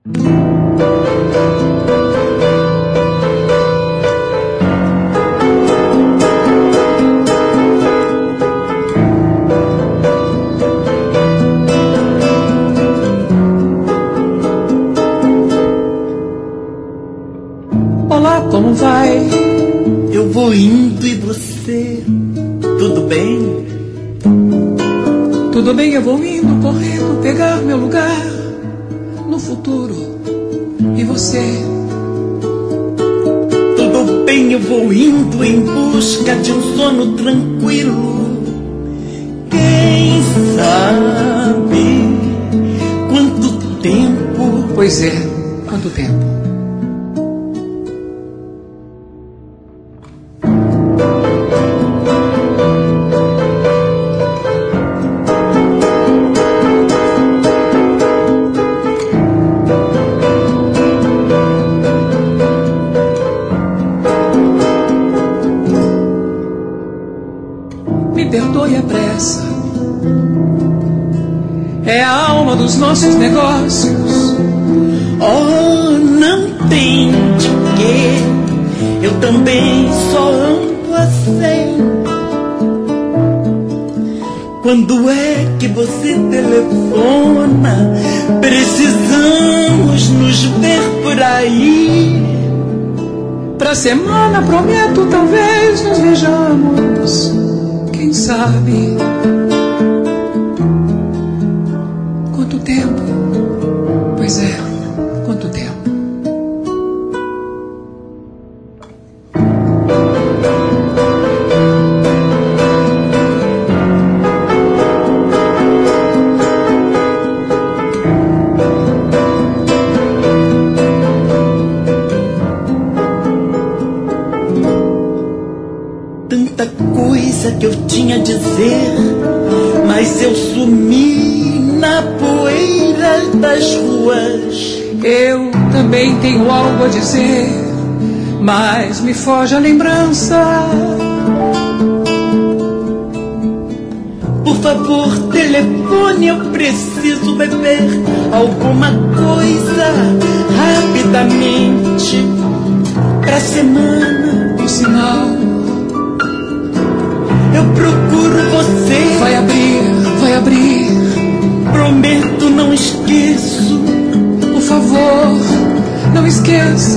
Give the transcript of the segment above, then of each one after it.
Olá, como vai? Eu vou indo e você? Tudo bem? Tudo bem, eu vou indo, correndo, pegar meu lugar no futuro. E você? Tudo bem, eu vou indo em busca de um sono tranquilo. Quem sabe quanto tempo? Pois é, quanto tempo? Me perdoe a pressa, é a alma dos nossos negócios. Oh, não tem de quê, eu também só ando assim. Quando é que você telefona? Precisamos nos ver por aí. Pra semana prometo, talvez nos vejamos. Quem sabe? Quanto tempo? Pois é, quanto tempo? Tanta coisa que eu tinha a dizer, mas eu sumi na poeira das ruas. Eu também tenho algo a dizer, mas me foge a lembrança. Por favor, telefone, eu preciso beber alguma coisa rapidamente. Pra semana, por sinal, eu procuro você. Vai abrir. Prometo, não esqueço. Por favor, não esqueça.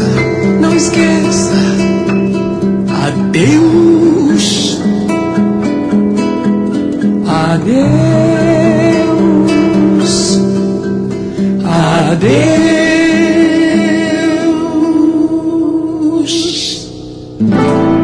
Adeus. Adeus.